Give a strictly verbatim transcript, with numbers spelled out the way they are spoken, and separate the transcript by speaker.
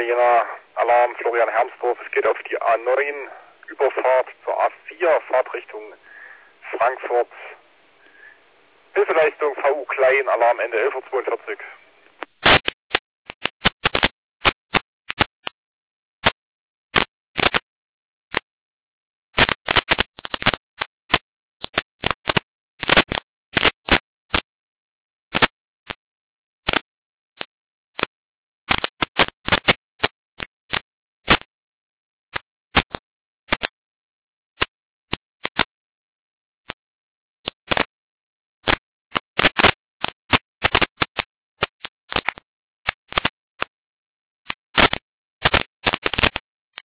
Speaker 1: Jena, Alarm Florian Hermsdorf. Es geht auf die A neun, Überfahrt zur A vier, Fahrtrichtung Frankfurt. Hilfeleistung V U Klein, Alarm Ende elf Uhr zweiundvierzig.